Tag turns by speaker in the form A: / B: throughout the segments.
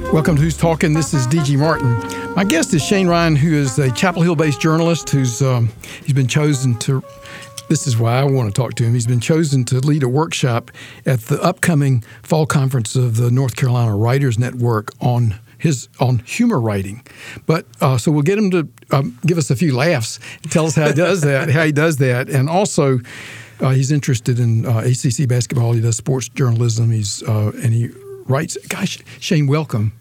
A: Welcome to Who's Talking. This is D.G. Martin. My guest is Shane Ryan, who is a Chapel Hill-based journalist who's he's been chosen to. This is why I want to talk to him. He's been chosen to lead a workshop at the upcoming fall conference of the North Carolina Writers Network on humor writing. But so we'll get him to give us a few laughs, tell us how he does that, and also he's interested in ACC basketball. He does sports journalism. And he writes. Gosh, Shane, welcome.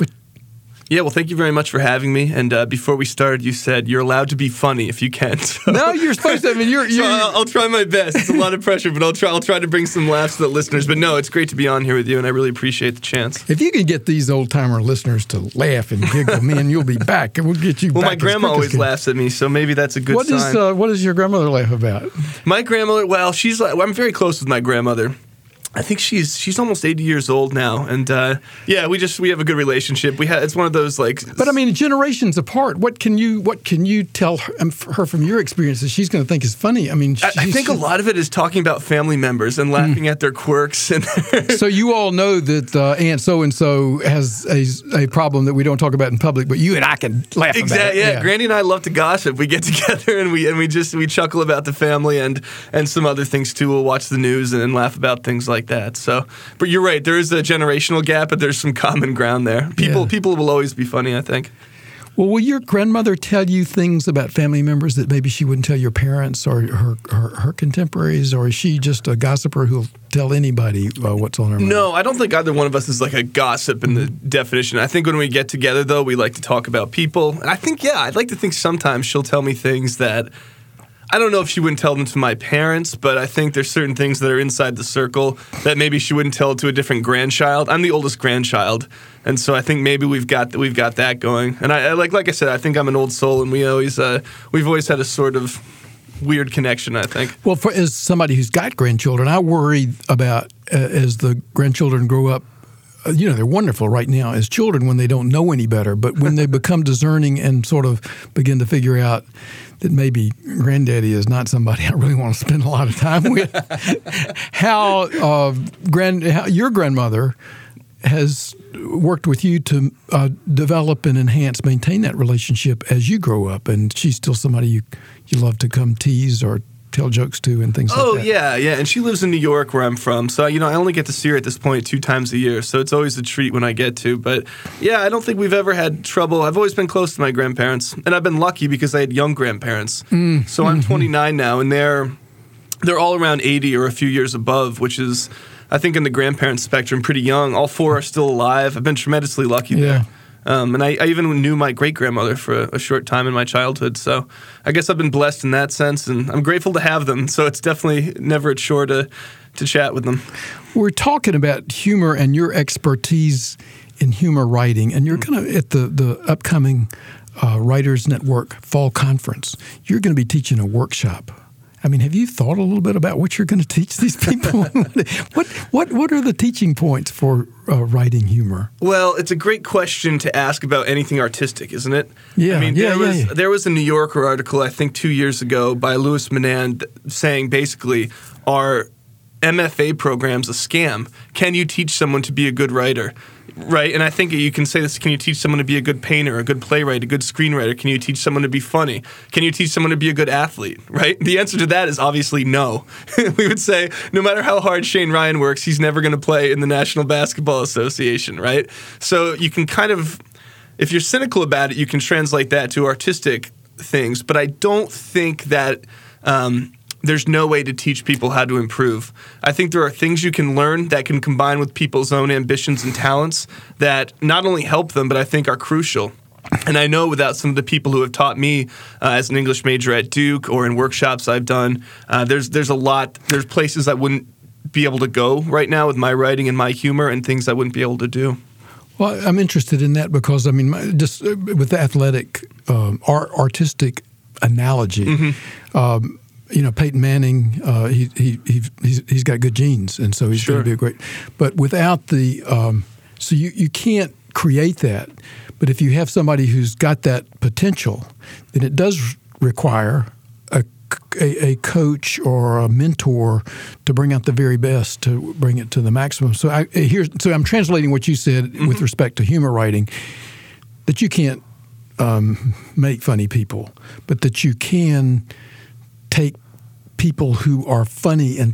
B: Yeah, well, thank you very much for having me. And before we started, you said you're allowed to be funny if you can. So.
A: No, you're supposed to. I mean, you're
B: so I'll try my best. It's a lot of pressure, but I'll try to bring some laughs to the listeners. But no, it's great to be on here with you, and I really appreciate the chance.
A: If you can get these old-timer listeners to laugh and giggle, man, you'll be back, and we'll get you back.
B: Well, my grandma always laughs at me, so maybe that's a good sign.
A: What does your grandmother laugh about?
B: My grandmother, well, I'm very close with my grandmother. I think she's almost 80 years old now, and yeah, we have a good relationship. It's one of those like.
A: But I mean, generations apart. What can you tell her from your experiences? She's going to think is funny. I mean,
B: I think a lot of it is talking about family members and laughing at their quirks. And
A: so you all know that Aunt so and so has a problem that we don't talk about in public, but you and I can laugh about it.
B: Yeah, Granny and I love to gossip. We get together and we chuckle about the family and some other things too. We'll watch the news and laugh about things like that. So, but you're right. There is a generational gap, but there's some common ground there. People will always be funny, I think.
A: Well, will your grandmother tell you things about family members that maybe she wouldn't tell your parents or her contemporaries, or is she just a gossiper who'll tell anybody what's on her mind?
B: No, I don't think either one of us is like a gossip in the definition. I think when we get together, though, we like to talk about people. And I think, I'd like to think sometimes she'll tell me things that I don't know if she wouldn't tell them to my parents, but I think there's certain things that are inside the circle that maybe she wouldn't tell to a different grandchild. I'm the oldest grandchild, and so I think maybe we've got that going. And I like I said, I think I'm an old soul, and we've always had a sort of weird connection, I think.
A: Well, as somebody who's got grandchildren, I worry about as the grandchildren grow up. They're wonderful right now as children when they don't know any better, but when they become discerning and sort of begin to figure out that maybe granddaddy is not somebody I really want to spend a lot of time with, how your grandmother has worked with you to develop and maintain that relationship as you grow up, and she's still somebody you love to come tease or tell jokes to and things like that.
B: Oh, yeah. And she lives in New York where I'm from. So, I only get to see her at this point 2 times a year. So it's always a treat when I get to. But, yeah, I don't think we've ever had trouble. I've always been close to my grandparents. And I've been lucky because I had young grandparents. So I'm 29 now, and they're all around 80 or a few years above, which is, I think, in the grandparent spectrum, pretty young. All 4 are still alive. I've been tremendously lucky there. And I even knew my great-grandmother for a short time in my childhood. So I guess I've been blessed in that sense, and I'm grateful to have them. So it's definitely never a chore to chat with them.
A: We're talking about humor and your expertise in humor writing, and you're going to, at the upcoming Writers Network Fall Conference, you're going to be teaching a workshop. I mean, have you thought a little bit about what you're going to teach these people? What are the teaching points for writing humor?
B: Well, it's a great question to ask about anything artistic, isn't it?
A: Yeah.
B: I mean, there was a New Yorker article, I think 2 years ago, by Louis Menand saying basically, are MFA programs a scam? Can you teach someone to be a good writer? Right, and I think you can say this, can you teach someone to be a good painter, a good playwright, a good screenwriter? Can you teach someone to be funny? Can you teach someone to be a good athlete, right? The answer to that is obviously no. We would say no matter how hard Shane Ryan works, he's never going to play in the National Basketball Association, right? So you can kind of, if you're cynical about it, you can translate that to artistic things, but I don't think that there's no way to teach people how to improve. I think there are things you can learn that can combine with people's own ambitions and talents that not only help them, but I think are crucial. And I know without some of the people who have taught me as an English major at Duke or in workshops I've done, there's places I wouldn't be able to go right now with my writing and my humor, and things I wouldn't be able to do.
A: Well, I'm interested in that because, I mean, just with the athletic, artistic analogy, Peyton Manning, he's got good genes, and so he's going to be a great. But without the, so you can't create that. But if you have somebody who's got that potential, then it does require a a coach or a mentor to bring out the very best, to bring it to the maximum. So I'm translating what you said with respect to humor writing, that you can't make funny people, but that you can take people who are funny and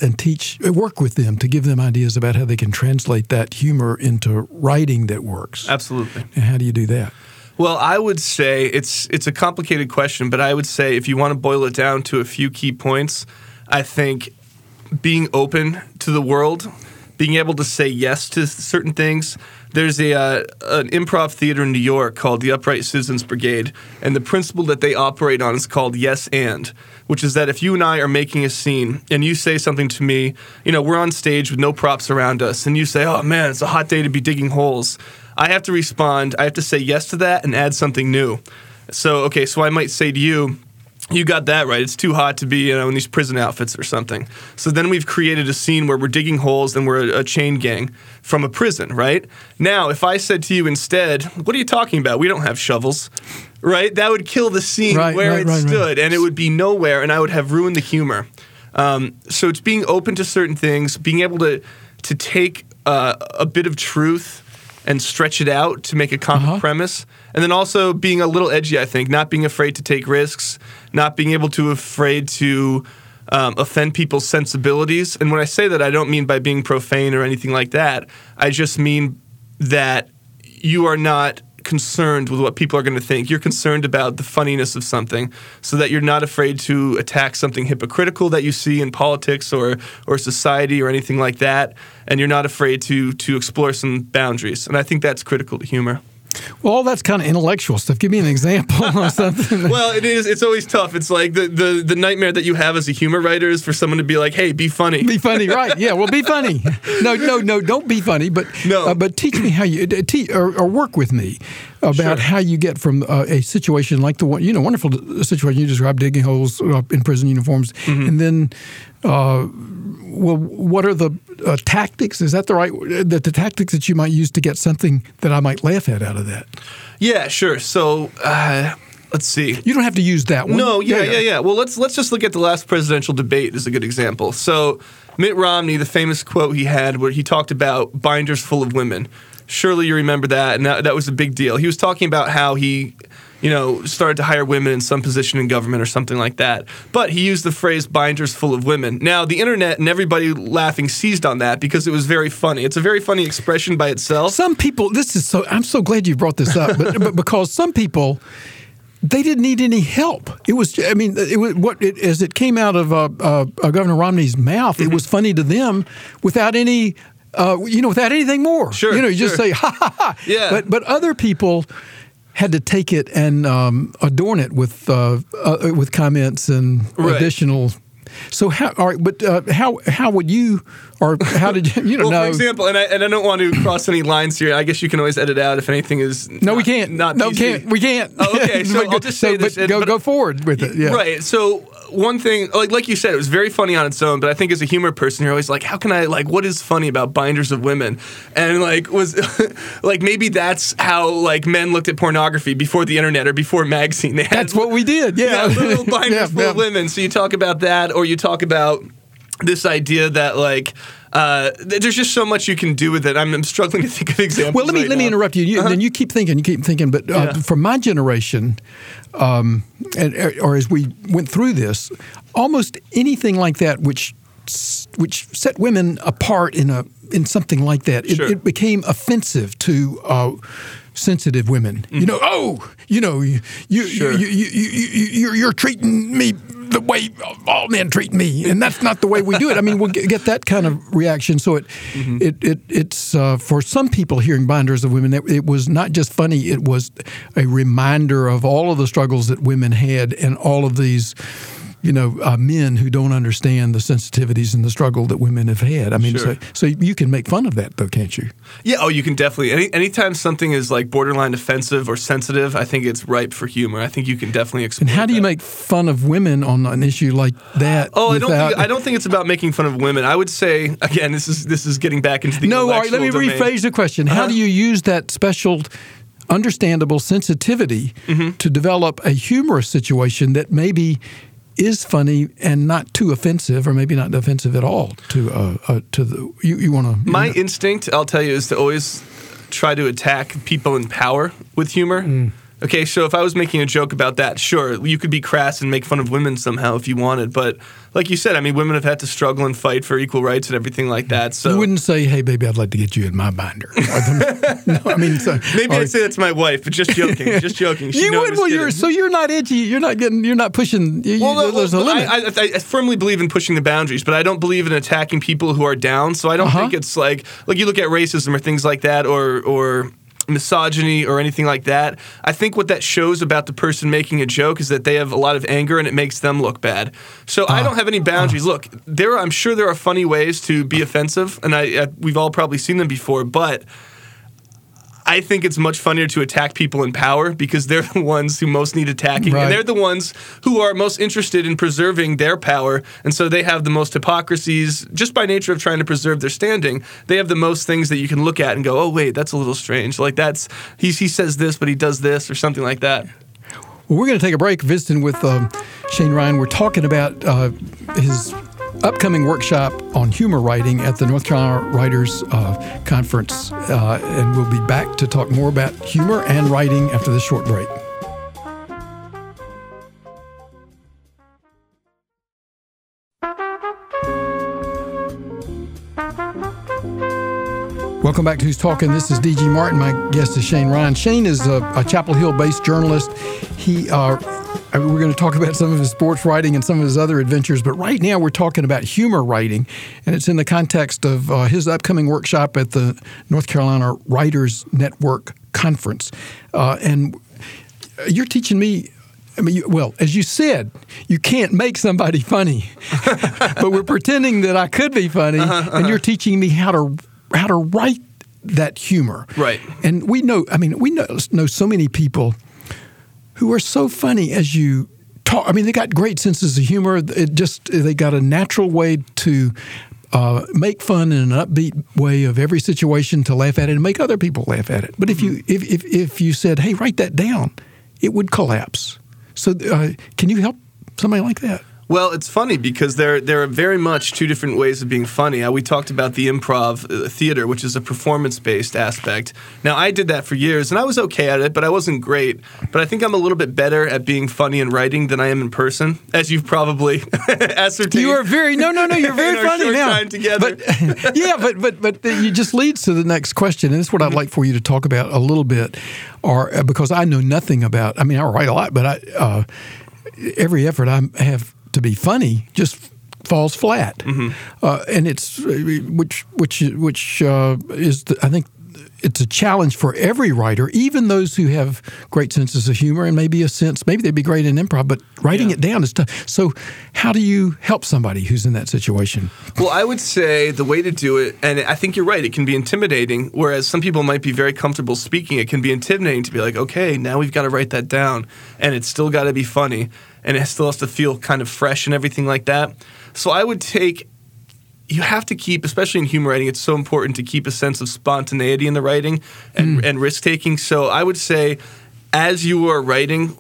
A: work with them to give them ideas about how they can translate that humor into writing that works.
B: Absolutely.
A: And how do you do that?
B: Well, I would say it's a complicated question, but I would say if you want to boil it down to a few key points, I think being open to the world, being able to say yes to certain things. There's an improv theater in New York called the Upright Citizens Brigade, and the principle that they operate on is called yes and, which is that if you and I are making a scene and you say something to me, we're on stage with no props around us, and you say, oh man, it's a hot day to be digging holes. I have to respond. I have to say yes to that and add something new. So I might say to you, you got that right. It's too hot to be, in these prison outfits or something. So then we've created a scene where we're digging holes and we're a chain gang from a prison, right? Now, if I said to you instead, what are you talking about? We don't have shovels, right? That would kill the scene where it stood, and it would be nowhere, and I would have ruined the humor. So it's being open to certain things, being able to take a bit of truth and stretch it out to make a comic premise. And then also being a little edgy, I think, not being afraid to take risks, not being afraid to offend people's sensibilities. And when I say that, I don't mean by being profane or anything like that. I just mean that you are not concerned with what people are going to think. You're concerned about the funniness of something, so that you're not afraid to attack something hypocritical that you see in politics or society or anything like that, and you're not afraid to explore some boundaries. And I think that's critical to humor.
A: Well, that's kind of intellectual stuff. Give me an example or something.
B: Well, it is. It's always tough. It's like the nightmare that you have as a humor writer is for someone to be like, "Hey, be funny."
A: Be funny, right? Yeah. Well, be funny. No, don't be funny. But but teach me how you or work with me about how you get from a situation like the one, wonderful situation you described, digging holes in prison uniforms, and then. Well, what are the tactics? Is that the tactics that you might use to get something that I might laugh at out of that?
B: Yeah, sure. So let's see.
A: You don't have to use that one.
B: No, yeah. Well, let's just look at the last presidential debate as a good example. So Mitt Romney, the famous quote he had where he talked about binders full of women. Surely you remember that, and that was a big deal. He was talking about how he started to hire women in some position in government or something like that. But he used the phrase binders full of women. Now, the internet and everybody laughing seized on that because it was very funny. It's a very funny expression by itself.
A: Some people, I'm so glad you brought this up, but because some people, they didn't need any help. As it came out of Governor Romney's mouth, it was funny to them without any, without anything more.
B: Sure.
A: You just say, ha, ha, ha.
B: Yeah.
A: But other people had to take it and adorn it with comments and additional. So how would you, or how did you know?
B: For example, and I don't want to cross any lines here. I guess you can always edit out if anything is.
A: We can't. We can't.
B: Oh, okay, so I'll just say this.
A: Go forward with it. Yeah.
B: Right. So one thing, like you said, it was very funny on its own. But I think as a humor person, you're always like, how can I what is funny about binders of women? And was maybe that's how men looked at pornography before the internet or before magazine.
A: That's what we did. Yeah.
B: Little binders full of women. So you talk about that, or you talk about this idea that there's just so much you can do with it. I'm struggling to think of examples.
A: Well, let me interrupt you. Then you keep thinking. But for my generation, or as we went through this, almost anything like that which set women apart in something like that, it became offensive to sensitive women. You're treating me the way all men treat me, and that's not the way we do it. I mean, we'll get that kind of reaction. So it's for some people hearing binders of women, it was not just funny. It was a reminder of all of the struggles that women had and all of these men who don't understand the sensitivities and the struggle that women have had. I mean, so you can make fun of that, though, can't you?
B: Yeah, you can definitely. Anytime something is borderline offensive or sensitive, I think it's ripe for humor. I think you can definitely explore.
A: And how do you make fun of women on an issue like that?
B: I don't think it's about making fun of women. I would say, again, this is getting back into the intellectual
A: all right, let me rephrase the question. How do you use that special understandable sensitivity to develop a humorous situation that maybe is funny and not too offensive, or maybe not offensive at all to the you want to.
B: My instinct, I'll tell you, is to always try to attack people in power with humor. Okay, so if I was making a joke about that, sure, you could be crass and make fun of women somehow if you wanted. But like you said, I mean, women have had to struggle and fight for equal rights and everything like that. So
A: you wouldn't say, "Hey, baby, I'd like to get you in my binder." No, I mean,
B: maybe I'd say that's my wife, but just joking, just joking.
A: You would. Well, you're not edgy. You're not pushing. There's a limit.
B: I firmly believe in pushing the boundaries, but I don't believe in attacking people who are down. So I don't think it's like you look at racism or things like that, or misogyny or anything like that. I think what that shows about the person making a joke is that they have a lot of anger and it makes them look bad. So I don't have any boundaries. Look, I'm sure there are funny ways to be offensive, and we've all probably seen them before, but I think it's much funnier to attack people in power because they're the ones who most need attacking. Right. And they're the ones who are most interested in preserving their power. And so they have the most hypocrisies just by nature of trying to preserve their standing. They have the most things that you can look at and go, oh, wait, that's a little strange. Like he says this, but he does this or something like that.
A: Well, we're going to take a break visiting with Shane Ryan. We're talking about his upcoming workshop on humor writing at the North Carolina Writers Conference, and we'll be back to talk more about humor and writing after this short break. Welcome back to Who's Talking. This is D.G. Martin. My guest is Shane Ryan. Shane is a Chapel Hill-based journalist. We're going to talk about some of his sports writing and some of his other adventures, but right now we're talking about humor writing, and it's in the context of his upcoming workshop at the North Carolina Writers Network Conference. And you're teaching me, as you said, you can't make somebody funny, but we're pretending that I could be funny, and you're teaching me how to write that humor.
B: Right.
A: And we know so many people who are so funny as you talk. I mean, they got great senses of humor. They got a natural way to make fun in an upbeat way of every situation, to laugh at it and make other people laugh at it. But if you said, "Hey, write that down," it would collapse. So, can you help somebody like that?
B: Well, it's funny because there are very much two different ways of being funny. We talked about the improv theater, which is a performance-based aspect. Now, I did that for years, and I was okay at it, but I wasn't great. But I think I'm a little bit better at being funny in writing than I am in person, as you've probably ascertained.
A: You are very you're very funny now.
B: Time together.
A: But, yeah, but it just leads to the next question, and this is what I'd like for you to talk about a little bit, because I know nothing about. I mean, I write a lot, but every effort I have to be funny just falls flat, and it's which is I think it's a challenge for every writer, even those who have great senses of humor and maybe they'd be great in improv, but writing it down is tough. So, how do you help somebody who's in that situation?
B: Well, I would say the way to do it, and I think you're right, it can be intimidating. Whereas some people might be very comfortable speaking, it can be intimidating to be like, okay, now we've got to write that down, and it's still got to be funny. And it still has to feel kind of fresh and everything like that. So I would you have to keep, especially in humor writing, it's so important to keep a sense of spontaneity in the writing and risk-taking. So I would say as you are writing,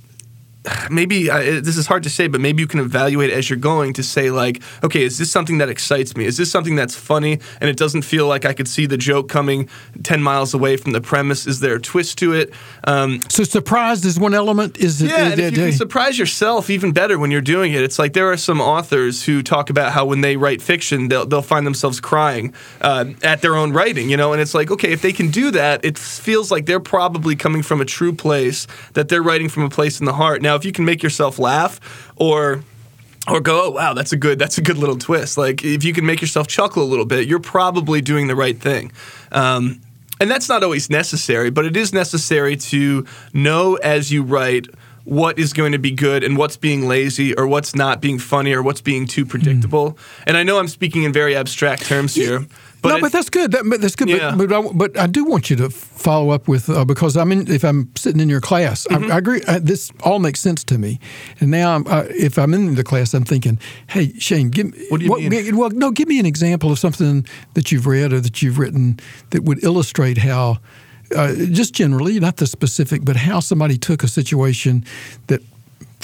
B: maybe this is hard to say, but maybe you can evaluate as you're going to say, like, okay, is this something that excites me? Is this something that's funny and it doesn't feel like I could see the joke coming 10 miles away from the premise? Is there a twist to it?
A: So surprise is one element?
B: And if you can surprise yourself, even better when you're doing it. It's like there are some authors who talk about how when they write fiction, they'll find themselves crying at their own writing, and it's like, okay, if they can do that, it feels like they're probably coming from a true place, that they're writing from a place in the heart. Now, if you can make yourself laugh or go, oh, wow, that's a good little twist. Like, if you can make yourself chuckle a little bit, you're probably doing the right thing. And that's not always necessary, but it is necessary to know as you write what is going to be good and what's being lazy or what's not being funny or what's being too predictable. And I know I'm speaking in very abstract terms here.
A: But that's good. That's good. Yeah. But I do want you to follow up with because if I'm sitting in your class, I agree. This all makes sense to me. And now, if I'm in the class, I'm thinking, "Hey, Shane, give me
B: what do you mean?
A: Give me an example of something that you've read or that you've written that would illustrate how, just generally, not the specific, but how somebody took a situation that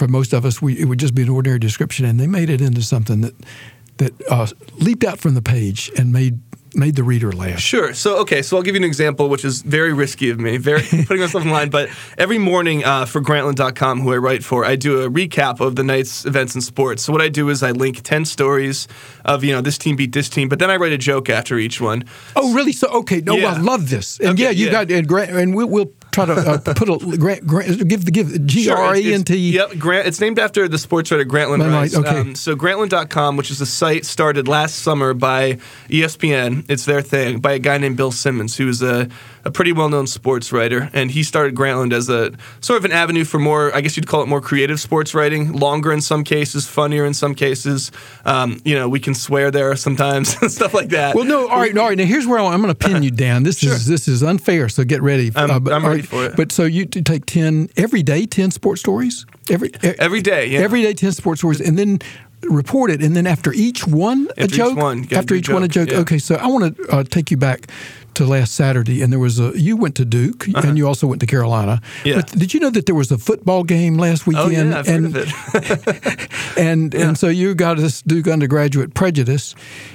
A: for most of us, it would just be an ordinary description, and they made it into something that leaped out from the page and made the reader laugh.
B: Sure. So I'll give you an example, which is very risky of me, putting myself in line. But every morning for Grantland.com, who I write for, I do a recap of the night's events in sports. So what I do is I link 10 stories of, this team beat this team, but then I write a joke after each one.
A: Oh, really? So, okay. No,
B: Yeah.
A: I love this. And
B: Okay,
A: you got, and we'll try to put give Grant.
B: Yep, Grant. It's named after the sports writer Grantland Rice.
A: Okay.
B: So Grantland.com, which is a site started last summer by ESPN, it's their thing, by a guy named Bill Simmons, who is a pretty well-known sports writer, and he started Grantland as a sort of an avenue for more, I guess you'd call it more creative sports writing, longer in some cases, funnier in some cases. We can swear there sometimes, stuff like that.
A: Well, no, all right. Now here's where I'm going to pin you down. This is unfair, so get ready.
B: I'm ready for it.
A: But so you take 10 every day, 10 sports stories
B: Every day, yeah.
A: Every day, 10 sports stories, and then report it, and then after each one, a joke. After each one, a joke.
B: Yeah.
A: Okay, so I want to take you back to last Saturday, and there was you went to Duke, and you also went to Carolina.
B: Yeah.
A: But did you know that there was a football game last weekend?
B: Oh, yeah, I've heard of it.
A: And so you got this Duke undergraduate prejudice,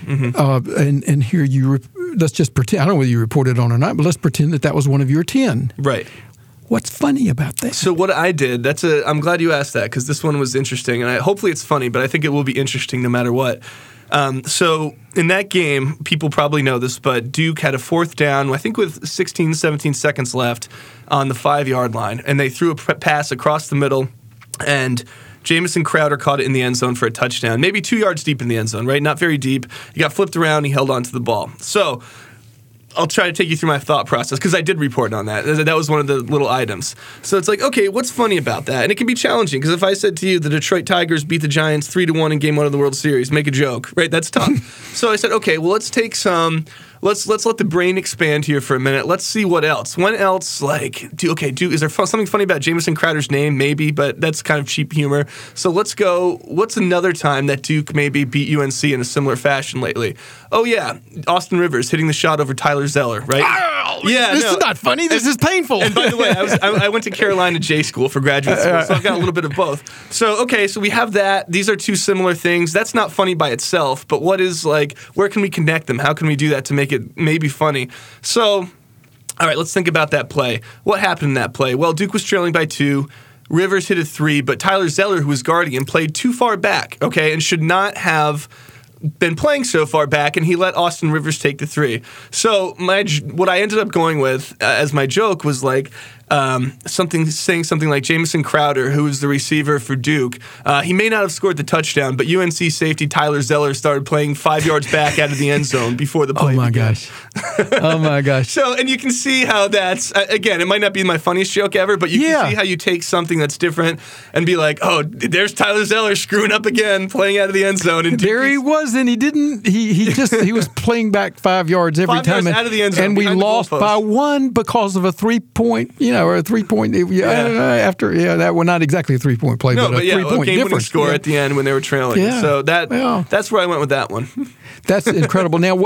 A: and here let's just pretend, I don't know whether you reported on or not, but let's pretend that was one of your 10.
B: Right.
A: What's funny about that?
B: So what I did, I'm glad you asked that, because this one was interesting, and hopefully it's funny, but I think it will be interesting no matter what. So in that game, people probably know this, but Duke had a fourth down, I think with 16, 17 seconds left on the 5-yard line, and they threw a pass across the middle, and Jamison Crowder caught it in the end zone for a touchdown, maybe 2 yards deep in the end zone, right? Not very deep. He got flipped around, he held onto the ball. So I'll try to take you through my thought process, because I did report on that. That was one of the little items. So it's like, okay, what's funny about that? And it can be challenging, because if I said to you the Detroit Tigers beat the Giants 3-1 in Game 1 of the World Series, make a joke, right? That's tough. So I said, okay, well, let's take let's let the brain expand here for a minute. Let's see what else. When else, is there something funny about Jamison Crowder's name? Maybe, but that's kind of cheap humor. So let's go, what's another time that Duke maybe beat UNC in a similar fashion lately? Oh, yeah, Austin Rivers hitting the shot over Tyler Zeller, right?
A: Oh, this is not funny. This is painful.
B: And by the way, I went to Carolina J School for graduate school, so I've got a little bit of both. So we have that. These are two similar things. That's not funny by itself, but what is, where can we connect them? How can we do that to make it maybe funny? So, all right, let's think about that play. What happened in that play? Well, Duke was trailing by 2. Rivers hit a 3, but Tyler Zeller, who was guarding him, played too far back, and should not have been playing so far back, and he let Austin Rivers take the 3. So what I ended up going with as my joke was saying something like Jamison Crowder, who was the receiver for Duke, he may not have scored the touchdown, but UNC safety Tyler Zeller started playing 5 yards back out of the end zone before the play began.
A: Oh my gosh.
B: So, and you can see how that's, again, it might not be my funniest joke ever, but you can see how you take something that's different and be like, oh, there's Tyler Zeller screwing up again, playing out of the end zone. And
A: there he was, and he was playing back 5 yards every
B: 5
A: time.
B: yards out of the end zone,
A: and we lost by 1 because of a 3-point, or a 3-point. That was not exactly a 3-point play, but a 3-point difference.
B: Score at the end when they were trailing.
A: Yeah.
B: So that's where I went with that one.
A: That's incredible. Now,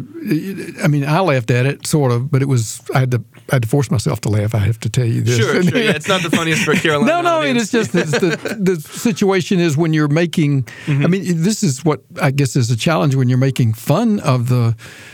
A: I laughed at it, sort of, but it was I had to force myself to laugh. I have to tell you this.
B: Sure. Yeah, it's not the funniest for Carolina.
A: No. It's just the situation is when you're making.
B: Mm-hmm.
A: This is what I guess is a challenge when you're making fun of the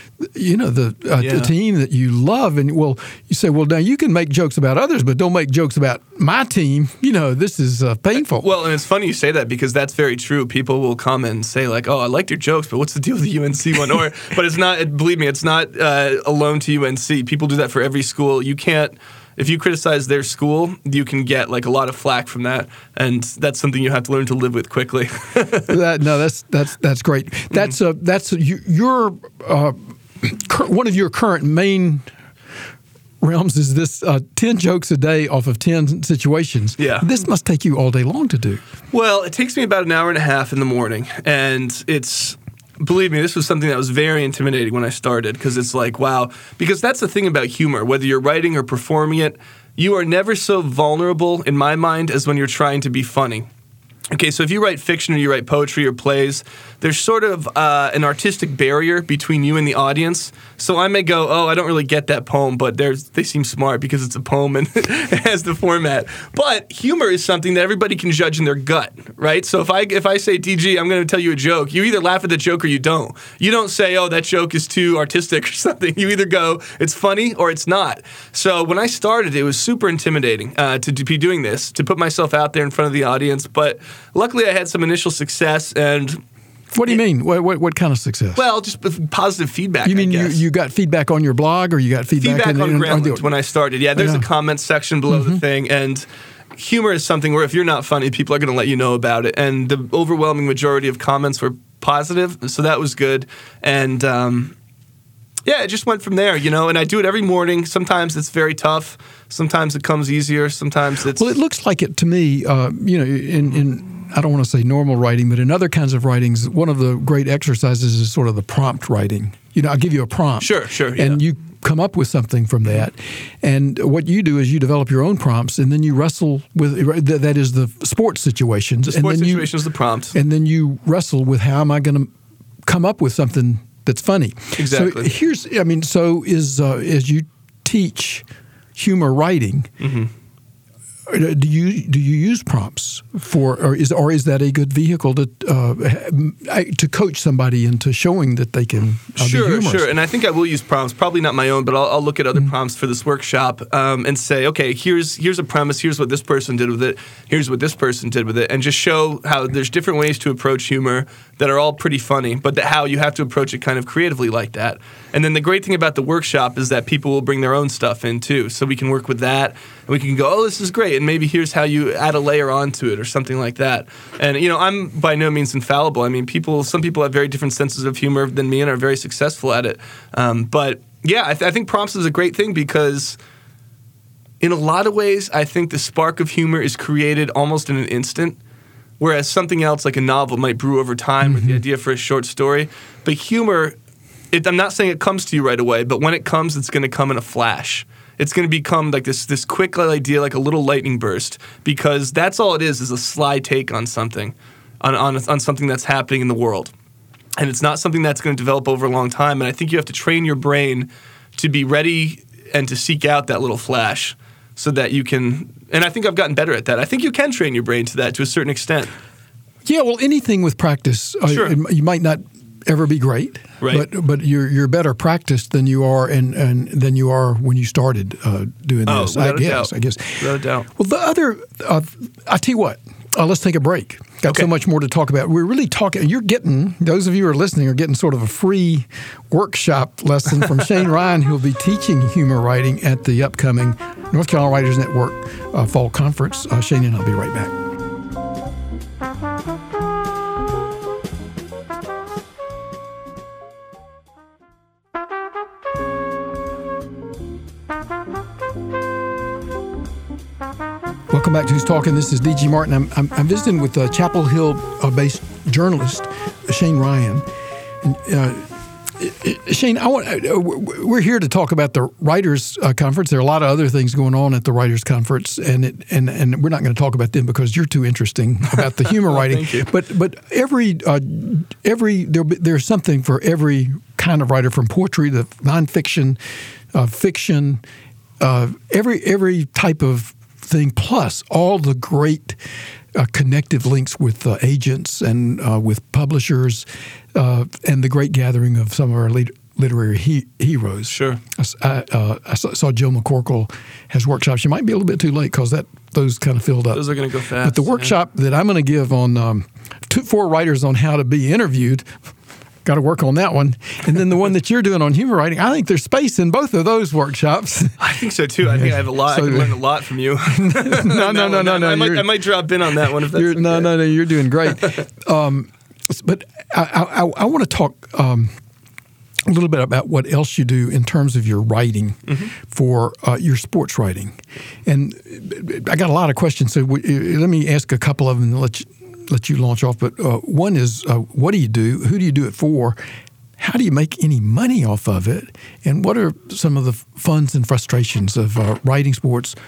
A: team that you love, and you say, well, now you can make jokes about others, but don't make jokes about my team. This is painful.
B: Well, and it's funny you say that, because that's very true. People will comment and say oh, I liked your jokes, but what's the deal with the UNC one? But it's not. Believe me, it's not alone to UNC. People do that for every school. You can't. If you criticize their school, you can get a lot of flack from that, and that's something you have to learn to live with quickly.
A: That's great. That's your one of your current main realms is this 10 jokes a day off of 10 situations.
B: Yeah.
A: This must take you all day long to do.
B: Well, it takes me about an hour and a half in the morning, and believe me, this was something that was very intimidating when I started, because it's wow. Because that's the thing about humor. Whether you're writing or performing it, you are never so vulnerable, in my mind, as when you're trying to be funny. Okay, so if you write fiction or you write poetry or plays, there's sort of an artistic barrier between you and the audience. So I may go, oh, I don't really get that poem, but they seem smart because it's a poem and it has the format. But humor is something that everybody can judge in their gut, right? So if I say, DG, I'm going to tell you a joke, you either laugh at the joke or you don't. You don't say, oh, that joke is too artistic or something. You either go, it's funny or it's not. So when I started, it was super intimidating to be doing this, to put myself out there in front of the audience. But luckily I had some initial success. And
A: what do you mean? What kind of success?
B: Well, just positive feedback.
A: You mean
B: I guess.
A: you got feedback on your blog, or you got feedback
B: on Grantland when I started? Yeah, there's a comment section below the thing, and humor is something where if you're not funny, people are going to let you know about it. And the overwhelming majority of comments were positive, so that was good. And it just went from there, and I do it every morning. Sometimes it's very tough. Sometimes it comes easier. Sometimes it's...
A: Well, it looks like it to me, in I don't want to say normal writing, but in other kinds of writings, one of the great exercises is sort of the prompt writing. I'll give you a prompt.
B: Sure.
A: And you come up with something from that. And what you do is you develop your own prompts, and then you wrestle with, that is the sports situations.
B: The sports situation is the prompt.
A: And then you wrestle with how am I going to come up with something that's funny.
B: Exactly.
A: So as you teach humor writing, do you use prompts or is that a good vehicle to coach somebody into showing that they can be humorous?
B: Sure. And I think I will use prompts, probably not my own, but I'll look at other prompts for this workshop and say, okay, here's a premise, here's what this person did with it, here's what this person did with it, and just show how there's different ways to approach humor that are all pretty funny, but how you have to approach it kind of creatively like that. And then the great thing about the workshop is that people will bring their own stuff in too, so we can work with that, and we can go, oh, this is great, and maybe here's how you add a layer onto it or something like that. And, I'm by no means infallible. I mean, some people have very different senses of humor than me and are very successful at it. But, I think prompts is a great thing because in a lot of ways, I think the spark of humor is created almost in an instant, whereas something else like a novel might brew over time with the idea for a short story. But humor, I'm not saying it comes to you right away, but when it comes, it's going to come in a flash. It's going to become like this quick idea, like a little lightning burst, because that's all it is a sly take on something, on something that's happening in the world. And it's not something that's going to develop over a long time. And I think you have to train your brain to be ready and to seek out that little flash so that you can, and I think I've gotten better at that. I think you can train your brain to that to a certain extent.
A: Yeah, well, anything with practice,
B: sure.
A: You might not ever be great,
B: right.
A: but you're better practiced than you are and than you are when you started doing this. I guess.
B: Without a doubt.
A: Well, the other, I tell you what, let's take a break. Got so much more to talk about. We're really talking. Those of you who are listening are getting sort of a free workshop lesson from Shane Ryan, who will be teaching humor writing at the upcoming North Carolina Writers Network Fall Conference. Shane and I'll be right back. Welcome back to Who's Talking. This is D.G. Martin. I'm visiting with Chapel Hill-based journalist Shane Ryan. And, Shane, we're here to talk about the Writers' Conference. There are a lot of other things going on at the Writers' Conference, and we're not going to talk about them because you're too interesting about the humor writing.
B: Thank you.
A: But there's something for every kind of writer, from poetry to nonfiction, fiction, every type of thing, plus all the great connective links with agents and with publishers and the great gathering of some of our literary heroes.
B: Sure.
A: I saw Joe McCorkle has workshops. You might be a little bit too late because those kind of filled up.
B: Those are going to go fast.
A: But the workshop that I'm going to give on 4 writers on how to be interviewed, got to work on that one. And then the one that you're doing on humor writing, I think there's space in both of those workshops.
B: I think so too. I think I have a lot. I can learn a lot from you.
A: No.
B: I might drop in on that one if that's okay.
A: No, you're doing great. But I want to talk a little bit about what else you do in terms of your writing for your sports writing. And I got a lot of questions, so let me ask a couple of them and let you launch off. But one is, what do you do? Who do you do it for? How do you make any money off of it? And what are some of the funs and frustrations of writing sports,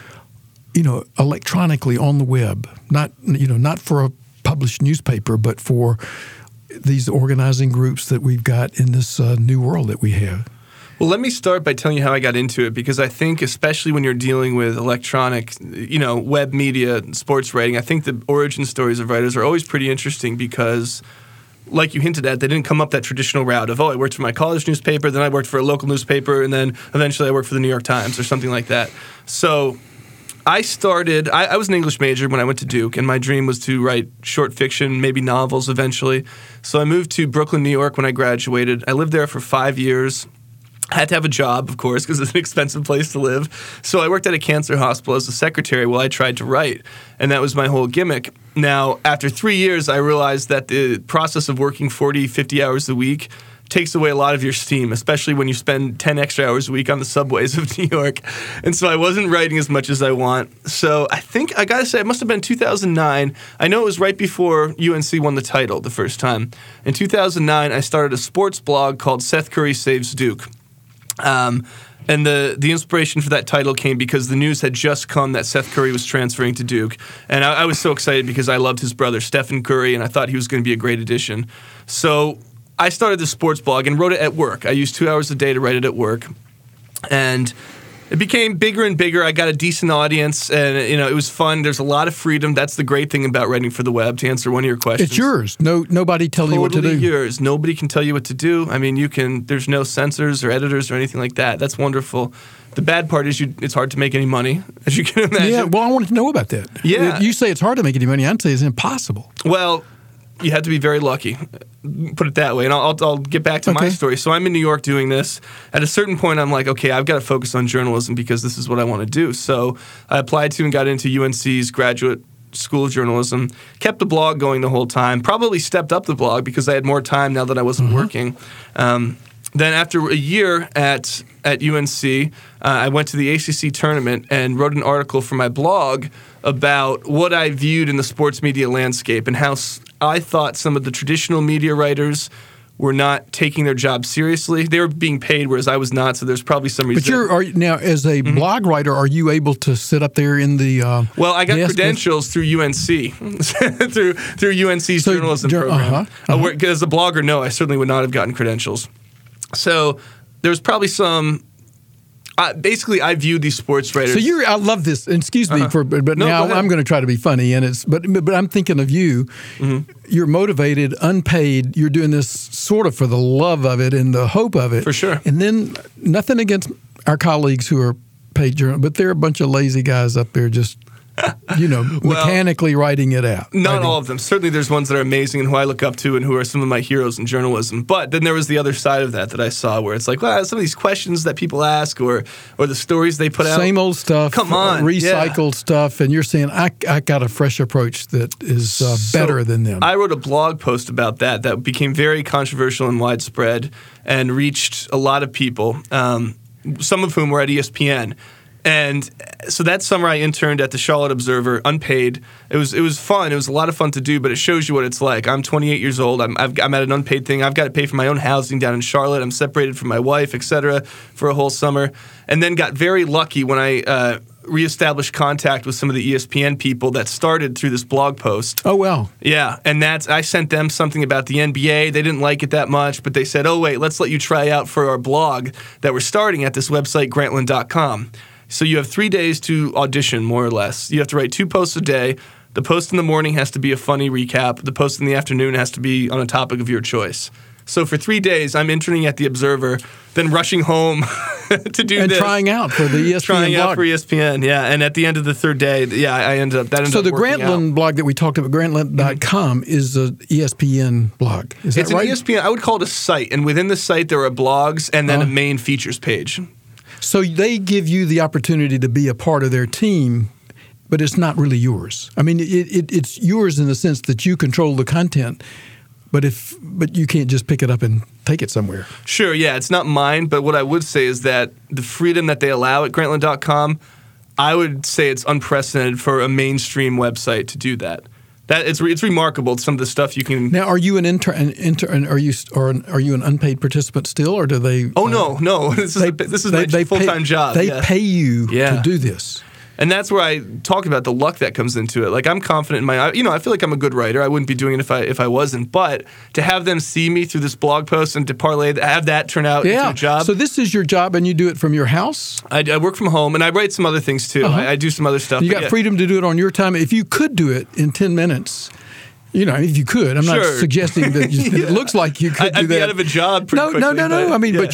A: electronically on the web? Not for a published newspaper, but for these organizing groups that we've got in this new world that we have?
B: Well, let me start by telling you how I got into it, because I think, especially when you're dealing with electronic, web media, sports writing, I think the origin stories of writers are always pretty interesting because, like you hinted at, they didn't come up that traditional route of, I worked for my college newspaper, then I worked for a local newspaper, and then eventually I worked for the New York Times or something like that. So I was an English major when I went to Duke, and my dream was to write short fiction, maybe novels eventually. So I moved to Brooklyn, New York when I graduated. I lived there for 5 years. I had to have a job, of course, because it's an expensive place to live. So I worked at a cancer hospital as a secretary while I tried to write, and that was my whole gimmick. Now, after 3 years, I realized that the process of working 40, 50 hours a week takes away a lot of your steam, especially when you spend 10 extra hours a week on the subways of New York. And so I wasn't writing as much as I want. So I think, I got to say, it must have been 2009. I know it was right before UNC won the title the first time. In 2009, I started a sports blog called Seth Curry Saves Duke. And the inspiration for that title came because the news had just come that Seth Curry was transferring to Duke. And I was so excited because I loved his brother, Stephen Curry, and I thought he was going to be a great addition. So I started this sports blog and wrote it at work. I used 2 hours a day to write it at work. And it became bigger and bigger. I got a decent audience, and it was fun. There's a lot of freedom. That's the great thing about writing for the web, to answer one of your questions.
A: It's yours. Nobody telling you what to do.
B: Totally yours. Nobody can tell you what to do. I mean, there's no censors or editors or anything like that. That's wonderful. The bad part is it's hard to make any money, as you can imagine.
A: Yeah, well, I wanted to know about that.
B: Yeah.
A: You say it's hard to make any money. I'd say it's impossible.
B: Well, you have to be very lucky, put it that way. And I'll get back to my story. So I'm in New York doing this. At a certain point, I'm like, okay, I've got to focus on journalism because this is what I want to do. So I applied to and got into UNC's Graduate School of Journalism, kept the blog going the whole time, probably stepped up the blog because I had more time now that I wasn't working. Then after a year at UNC, I went to the ACC tournament and wrote an article for my blog about what I viewed in the sports media landscape and how I thought some of the traditional media writers were not taking their job seriously. They were being paid, whereas I was not, so there's probably some reason.
A: But now, as a blog writer, are you able to sit up there in the
B: Well, I got credentials through UNC, through UNC's journalism program. As a blogger, no, I certainly would not have gotten credentials. So there's probably some... basically, I viewed these sports writers.
A: So I love this. Excuse me but
B: No,
A: now I'm going to try to be funny, and but I'm thinking of you. Mm-hmm. You're motivated, unpaid. You're doing this sort of for the love of it and the hope of it.
B: For sure.
A: And then nothing against our colleagues who are paid journalists, but they're a bunch of lazy guys up there just. Mechanically writing it out.
B: Not all of them. Certainly there's ones that are amazing and who I look up to and who are some of my heroes in journalism. But then there was the other side of that I saw where it's like, well, some of these questions that people ask or the stories they put out.
A: Same old stuff.
B: Come on.
A: Recycled stuff. And you're saying, I got a fresh approach that is better than them.
B: I wrote a blog post about that became very controversial and widespread and reached a lot of people, some of whom were at ESPN. And so that summer I interned at the Charlotte Observer, unpaid. It was fun. It was a lot of fun to do, but it shows you what it's like. I'm 28 years old. I'm at an unpaid thing. I've got to pay for my own housing down in Charlotte. I'm separated from my wife, etc., for a whole summer. And then got very lucky when I reestablished contact with some of the ESPN people that started through this blog post.
A: Oh, wow.
B: Yeah, and I sent them something about the NBA. They didn't like it that much, but they said, oh, wait, let's let you try out for our blog that we're starting at this website, Grantland.com. So you have 3 days to audition, more or less. You have to write 2 posts a day. The post in the morning has to be a funny recap. The post in the afternoon has to be on a topic of your choice. So for 3 days, I'm interning at the Observer, then rushing home to do
A: and
B: this.
A: And trying out for the ESPN
B: Trying
A: blog.
B: out for ESPN, yeah. And at the end of the 3rd day, I ended up
A: So the
B: working
A: Grantland
B: out.
A: blog that we talked about, Grantland.com, is an ESPN blog. Is that right?
B: It's an ESPN. I would call it a site. And within the site, there are blogs and then a main features page.
A: So they give you the opportunity to be a part of their team, but it's not really yours. I mean, it's yours in the sense that you control the content, but you can't just pick it up and take it somewhere.
B: Sure, yeah, it's not mine, but what I would say is that the freedom that they allow at Grantland.com, I would say it's unprecedented for a mainstream website to do that. It's remarkable, some of the stuff you can.
A: Now, are you an intern? Are you an unpaid participant still, or do they?
B: Oh no! This is a full-time job.
A: They pay you to do this.
B: And that's where I talk about the luck that comes into it. Like, I'm confident in my, I feel like I'm a good writer. I wouldn't be doing it if I wasn't. But to have them see me through this blog post and to have that turn out into a job.
A: So this is your job, and you do it from your house?
B: I work from home, and I write some other things too. I do some other stuff.
A: You got freedom to do it on your time. If you could do it in 10 minutes, if you could, I'm not suggesting that it looks like you could do that.
B: I'd be out of a job pretty quickly.
A: No. I mean, but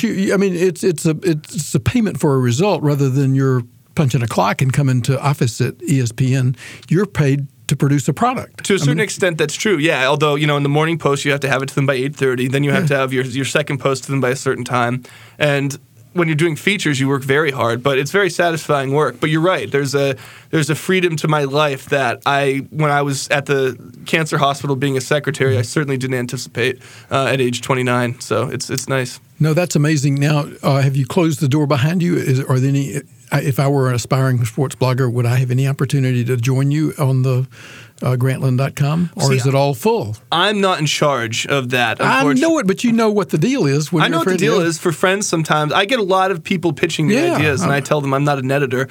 A: it's a payment for a result rather than you're punching a clock and coming to office at ESPN. You're paid to produce a product.
B: To a certain extent, that's true. Yeah, although in the morning post you have to have it to them by 8:30. Then you have to have your second post to them by a certain time, and when you're doing features, you work very hard, but it's very satisfying work. But you're right. There's a freedom to my life that when I was at the cancer hospital being a secretary, I certainly didn't anticipate at age 29. So it's nice.
A: No, that's amazing. Now, have you closed the door behind you? Are there any? If I were an aspiring sports blogger, would I have any opportunity to join you on the Grantland.com, or is it all full?
B: I'm not in charge of that.
A: I know it, but you know what the deal is.
B: I know what the deal is for friends. Sometimes I get a lot of people pitching me ideas, and I tell them I'm not an editor.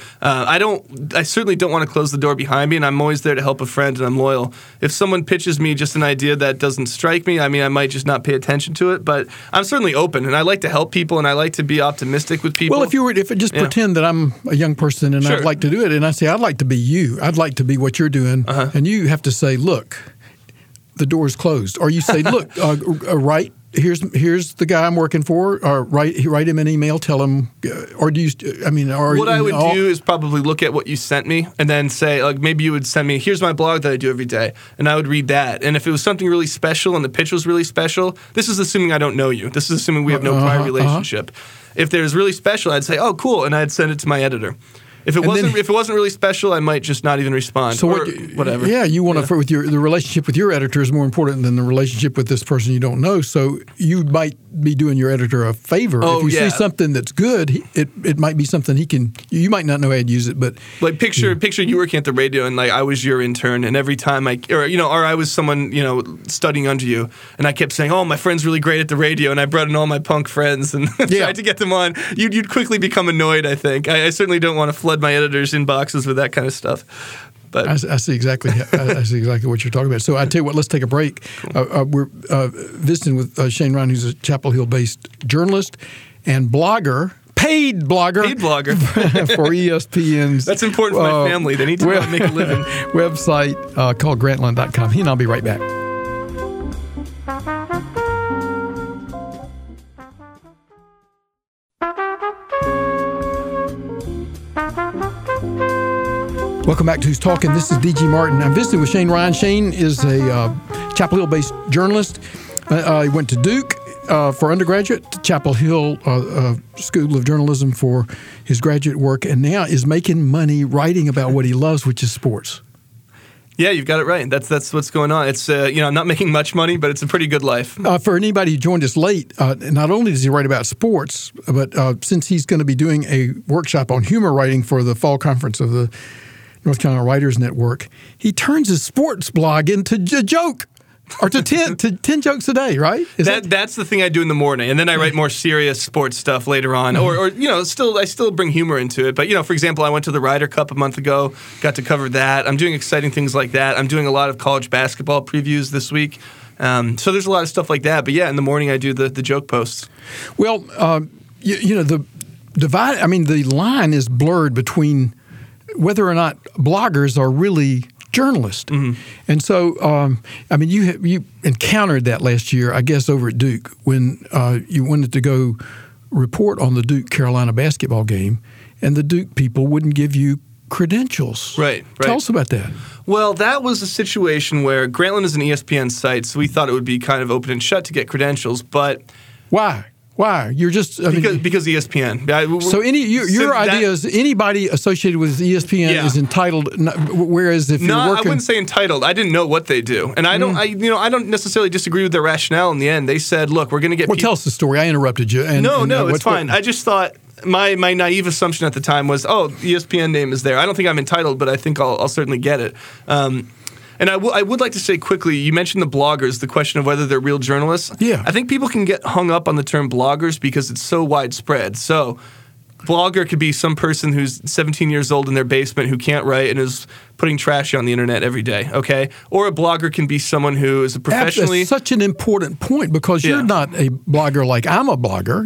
B: I certainly don't want to close the door behind me, and I'm always there to help a friend, and I'm loyal. If someone pitches me just an idea that doesn't strike me, I might just not pay attention to it. But I'm certainly open, and I like to help people, and I like to be optimistic with people.
A: Well, pretend that I'm a young person and I'd like to do it, and I say I'd like to be you. I'd like to be what you're doing, and you have to say, look, the door's closed. Or you say, look, right, here's the guy I'm working for. Or write him an email, tell him, or do you?
B: What I would do is probably look at what you sent me and then say, like, maybe you would send me, here's my blog that I do every day, and I would read that. And if it was something really special and the pitch was really special, this is assuming I don't know you. This is assuming we have no prior relationship. If there's really special, I'd say, oh, cool, and I'd send it to my editor. If it wasn't really special, I might just not even respond.
A: So
B: whatever.
A: Yeah, you want to the relationship with your editor is more important than the relationship with this person you don't know. So you might be doing your editor a favor. If you see something that's good, it might be something he can. You might not know how to use it, but
B: like picture you working at the radio and like I was your intern, and every time or I was someone studying under you, and I kept saying, oh, my friend's really great at the radio, and I brought in all my punk friends and tried to get them on. You'd quickly become annoyed. I think I certainly don't want to flood my editor's inboxes with that kind of stuff. But
A: I see exactly what you're talking about. So I tell you what, let's take a break. We're visiting with Shane Ryan, who's a Chapel Hill-based journalist and blogger. Paid blogger for ESPN's.
B: That's important for my family. They need to make a living.
A: Website called Grantland.com. And I'll be right back. Welcome back to Who's Talking. This is D.G. Martin. I'm visiting with Shane Ryan. Shane is a Chapel Hill-based journalist. He went to Duke for undergraduate, to Chapel Hill School of Journalism for his graduate work, and now is making money writing about what he loves, which is sports.
B: Yeah, you've got it right. That's what's going on. It's I'm not making much money, but it's a pretty good life.
A: For anybody who joined us late, not only does he write about sports, but since he's going to be doing a workshop on humor writing for the fall conference of the North Carolina Writers Network, he turns his sports blog into a joke. Or to 10 jokes a day, right?
B: That's the thing I do in the morning, and then I write more serious sports stuff later on. Or I still bring humor into it. But for example, I went to the Ryder Cup a month ago, got to cover that. I'm doing exciting things like that. I'm doing a lot of college basketball previews this week. So there's a lot of stuff like that. But yeah, in the morning I do the joke posts.
A: Well, the divide. I mean, the line is blurred between whether or not bloggers are really journalists. Mm-hmm. And so, you encountered that last year, I guess, over at Duke when you wanted to go report on the Duke-Carolina basketball game, and the Duke people wouldn't give you credentials. Right. Tell us about that.
B: Well, that was a situation where Grantland is an ESPN site, so we thought it would be kind of open and shut to get credentials, but...
A: Why? You're just
B: because ESPN.
A: So your idea is anybody associated with ESPN is entitled. Whereas if you're working,
B: I wouldn't say entitled. I didn't know what they do, and I don't. I don't necessarily disagree with their rationale. In the end, they said, "Look, we're going to get."
A: Well, tell us the story. I interrupted you.
B: No, it's fine. I just thought my naive assumption at the time was, "Oh, the ESPN name is there. I don't think I'm entitled, but I think I'll certainly get it." And I would like to say quickly, you mentioned the bloggers, the question of whether they're real journalists.
A: Yeah.
B: I think people can get hung up on the term bloggers because it's so widespread. So blogger could be some person who's 17 years old in their basement who can't write and is putting trash on the internet every day, okay? Or a blogger can be someone who is a professionally...
A: That's such an important point because you're not a blogger like I'm a blogger,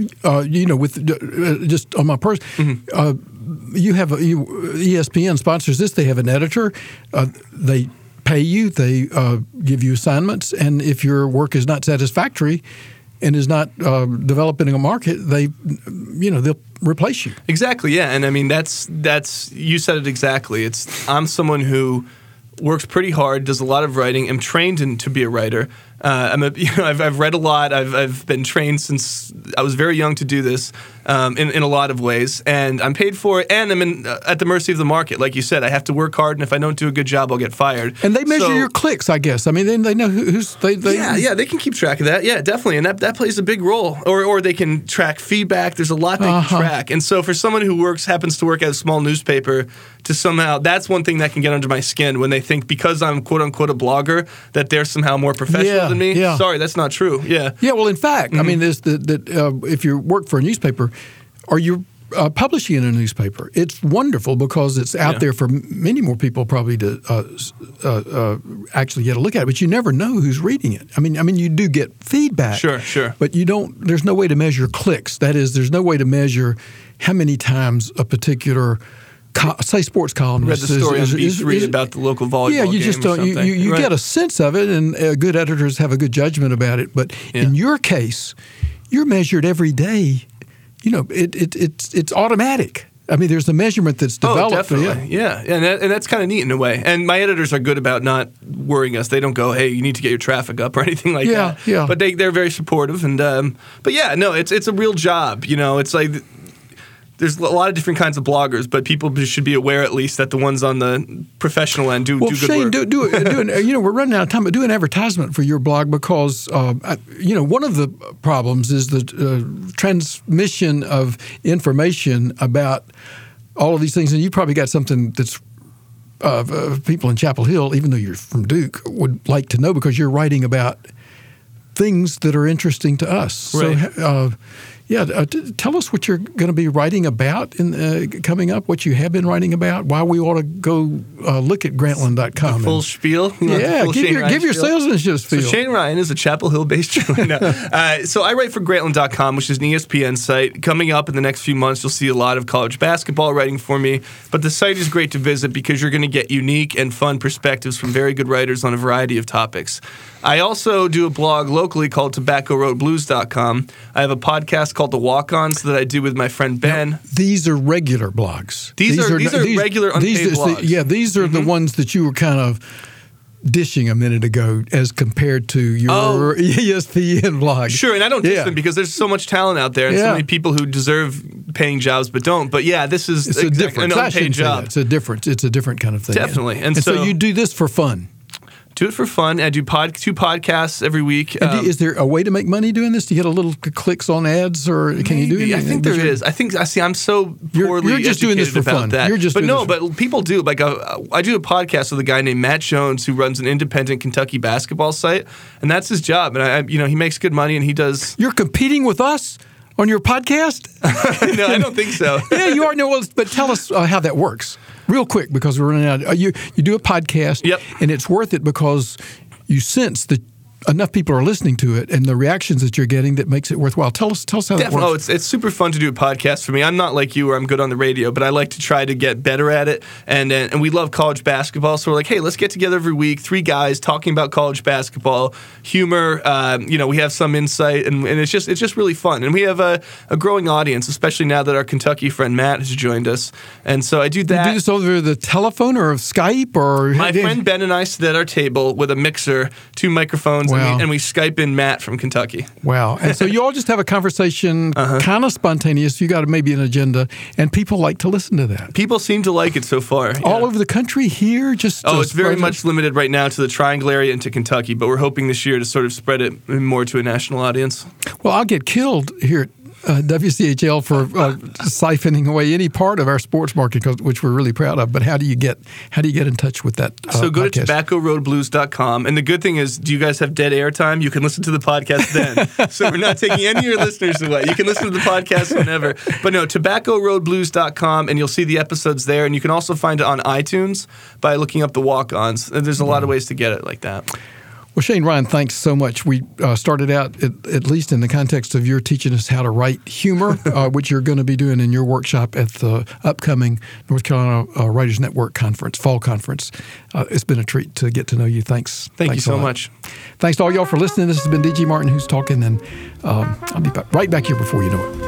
A: with just on my person. You have ESPN sponsors this. They have an editor. They pay you. They give you assignments. And if your work is not satisfactory and is not developing a market, they'll replace you.
B: Exactly, yeah. And I mean, that's you said it exactly. I'm someone who works pretty hard, does a lot of writing, am trained to be a writer. I've read a lot. I've been trained since I was very young to do this in a lot of ways, and I'm paid for it. And I'm at the mercy of the market, like you said. I have to work hard, and if I don't do a good job, I'll get fired.
A: And they measure your clicks, I guess. I mean, they know who's they.
B: Yeah, they can keep track of that. Yeah, definitely, and that plays a big role. Or they can track feedback. There's a lot they can track. And so for someone who happens to work at a small newspaper, to somehow that's one thing that can get under my skin when they think because I'm quote unquote a blogger that they're somehow more professional than me. Yeah. Sorry, that's not true. Yeah.
A: Yeah. Well, in fact, I mean, if you work for a newspaper, or you're publishing in a newspaper, it's wonderful because it's out there for many more people probably to actually get a look at it. But you never know who's reading it. I mean, you do get feedback.
B: Sure.
A: But you don't. There's no way to measure clicks. That is, there's no way to measure how many times a particular say sports columnist
B: read the story on B3 about the local volleyball game. Yeah,
A: you just don't. You get a sense of it, and good editors have a good judgment about it. But in your case, you're measured every day. It's automatic. I mean, there's a measurement that's developed.
B: Oh, definitely. Yeah. And that's kind of neat in a way. And my editors are good about not worrying us. They don't go, hey, you need to get your traffic up or anything like that.
A: Yeah.
B: But they're very supportive. And but yeah, no, it's a real job. It's like there's a lot of different kinds of bloggers, but people should be aware at least that the ones on the professional end do good
A: Shane,
B: work.
A: We're running out of time, but do an advertisement for your blog because, one of the problems is the transmission of information about all of these things. And you probably got something that's people in Chapel Hill, even though you're from Duke, would like to know because you're writing about things that are interesting to us.
B: Right.
A: So, tell us what you're going to be writing about coming up, what you have been writing about, why we ought to go look at Grantland.com.
B: Full spiel?
A: Give your salesmanship spiel.
B: So Shane Ryan is a Chapel Hill-based journalist. So I write for Grantland.com, which is an ESPN site. Coming up in the next few months, you'll see a lot of college basketball writing for me. But the site is great to visit because you're going to get unique and fun perspectives from very good writers on a variety of topics. I also do a blog locally called TobaccoRoadBlues.com. I have a podcast called The Walk-Ons that I do with my friend Ben.
A: Now, these are regular blogs.
B: These are regular unpaid blogs.
A: These are the ones that you were kind of dishing a minute ago as compared to your ESPN blog.
B: Sure, and I don't dish them because there's so much talent out there and so many people who deserve paying jobs but don't. But this is
A: an unpaid job.
B: It's
A: a different kind of thing.
B: Definitely.
A: And so you do this for fun.
B: Do it for fun. I do 2 podcasts every week.
A: Is there a way to make money doing this? Do you get a little clicks on ads, or can you do anything?
B: I think there is. I'm so poorly
A: you're just doing this for fun.
B: That.
A: You're just
B: but people do. Like I do a podcast with a guy named Matt Jones who runs an independent Kentucky basketball site, and that's his job. And he makes good money, and he does.
A: You're competing with us on your podcast?
B: No, I don't think so.
A: Yeah, you are. No, but tell us how that works. Real quick, because we're running out. You do a podcast, and it's worth it because you sense that enough people are listening to it and the reactions that you're getting that makes it worthwhile. Tell us how that works.
B: Oh, it's super fun to do a podcast for me. I'm not like you where I'm good on the radio, but I like to try to get better at it. And we love college basketball, so we're like, hey, let's get together every week, 3 guys talking about college basketball, humor. We have some insight, and it's just really fun. And we have a growing audience, especially now that our Kentucky friend Matt has joined us. And so I do that.
A: You do this over the telephone or Skype or?
B: My friend Ben and I sit at our table with a mixer, 2 microphones.
A: Wow.
B: And we Skype in Matt from Kentucky.
A: Wow. And so you all just have a conversation, kind of spontaneous. You got maybe an agenda, and people like to listen to that.
B: People seem to like it so far. Yeah.
A: All over the country here?
B: It's very much limited right now to the Triangle area and to Kentucky, but we're hoping this year to sort of spread it more to a national audience.
A: Well, I'll get killed here WCHL for siphoning away any part of our sports market, which we're really proud of. But how do you get in touch with that?
B: So go to
A: podcast?
B: tobaccoroadblues.com. And the good thing is, do you guys have dead air time? You can listen to the podcast then. So we're not taking any of your listeners away. You can listen to the podcast whenever. But no, tobaccoroadblues.com, and you'll see the episodes there. And you can also find it on iTunes by looking up the walk-ons. And there's a lot of ways to get it like that.
A: Well, Shane Ryan, thanks so much. We started out, at least in the context of your teaching us how to write humor, which you're going to be doing in your workshop at the upcoming North Carolina Writers Network conference, fall conference. It's been a treat to get to know you. Thanks.
B: Thank you so much.
A: Thanks to all y'all for listening. This has been D.G. Martin who's talking, and I'll be right back here before you know it.